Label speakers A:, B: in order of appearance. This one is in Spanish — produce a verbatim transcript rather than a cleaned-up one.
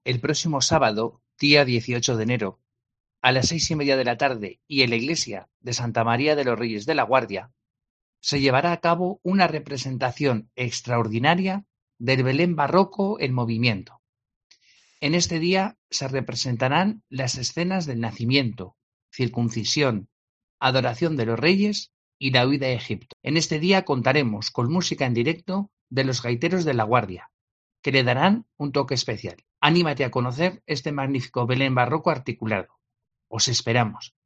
A: El próximo sábado, día dieciocho de enero, a las seis y media de la tarde y en la iglesia de Santa María de los Reyes de la Guardia, se llevará a cabo una representación extraordinaria del Belén barroco en movimiento. En este día se representarán las escenas del nacimiento, circuncisión, adoración de los reyes y la huida a Egipto. En este día contaremos con música en directo de los gaiteros de la Guardia, que le darán un toque especial. Anímate a conocer este magnífico Belén barroco articulado. Os esperamos.